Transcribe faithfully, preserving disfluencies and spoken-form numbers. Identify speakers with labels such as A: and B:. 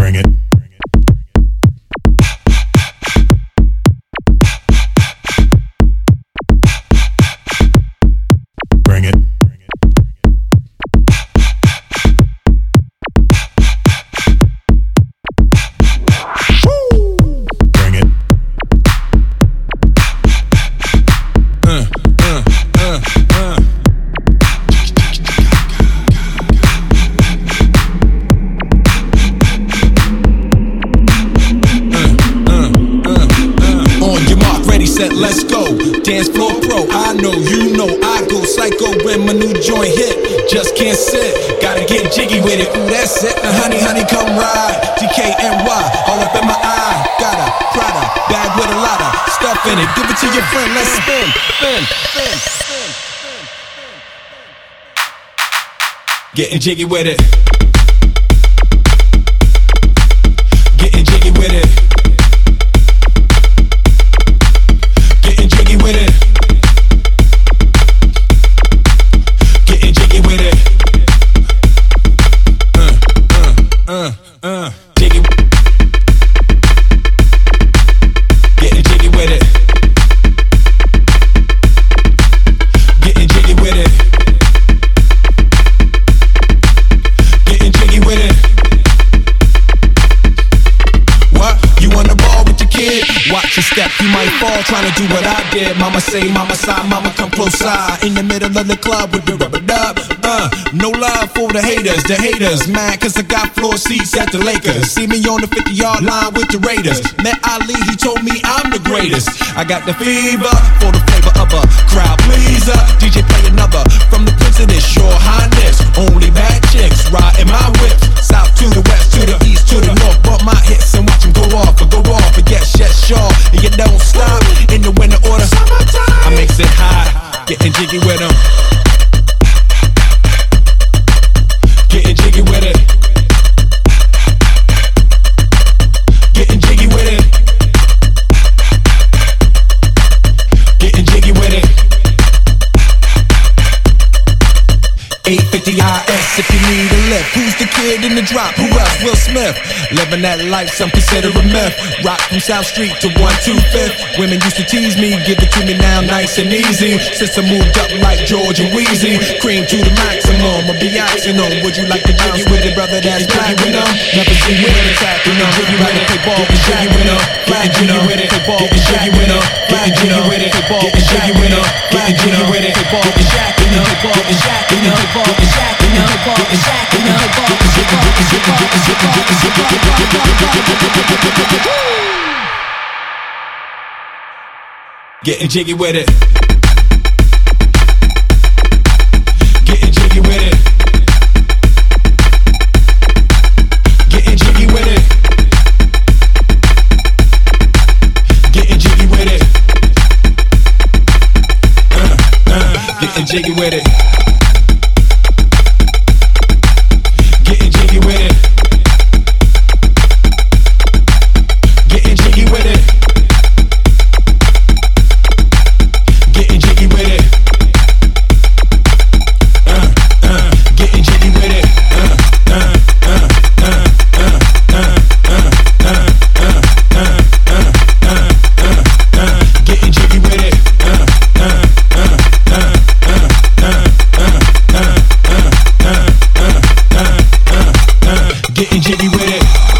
A: Bring it. Bring it. Bring it. Uh, uh, uh, uh.
B: Set, let's go. Dance floor pro. I know, you know, I go psycho when my new joint hit. Just can't sit, gotta get jiggy with it. Ooh, that's it. Now, honey, honey, come ride. D K N Y, all up in my eye. Got a Prada bag with a lot of stuff in it. Give it to your friend, let's spin, spin, spin, spin, spin, spin. Getting jiggy with it. Getting jiggy with it. With it, getting jiggy with it, uh, uh, uh, uh, jiggy, getting jiggy with it, getting jiggy with it, getting jiggy with it. What? You on the ball with your kid? Watch your step, you might fall trying to do what I did. Mama say, mama side, mama come close side. In the middle of the club with the rubber dub. Uh, no love for the haters, the haters mad cause I got floor seats at the Lakers. See me on the fifty yard line with the Raiders. Met Ali, he told me I'm the greatest. I got the fever for the flavor of a crowd pleaser. D J play another from the Prince of this Your Highness. Only bad chicks riding my whip. South to the west, to the east, to the north. Bump my hits and watch them go off and go off and get shit sure. And you don't stop in the winter order. I makes it high, getting jiggy with them. Getting jiggy with it. Getting jiggy with it. Getting jiggy with it. eight fifty I S if you need a lift. Who's the kid in the drop? Who else? Will Smith. Living that life, some consider a myth. Rock from South Street to one two fifth. Women used to tease me, give it to me now nice and easy. Since I moved up like George and Wheezy, cream to the maximum, I'll be asking them, would you like to bounce with your brother that's black with them? Never seen women attacking them. Jiggy with it, play ball, get jiggy with them. Getting jiggy with it, play ball, get jiggy with them. Getting jiggy with it, play ball, get jiggy with them. Getting jiggy with it, play ball, get jacking them. Getting jacking them. Getting jacking them. Getting jacking them. Getting jiggy with it. Getting jiggy with it. Getting jiggy with it. Getting jiggy with it. Uh, uh, getting jiggy with it. Getting jiggy with it. Getting jiggy with it. Getting jiggy with it. Uh, uh, getting jiggy with it. Uh, uh, uh, uh, uh, uh, uh, uh, uh, uh, uh, uh, uh, getting jiggy with it. Uh, uh, uh, uh, uh, uh, uh, uh, uh, uh, uh, uh, getting jiggy with it.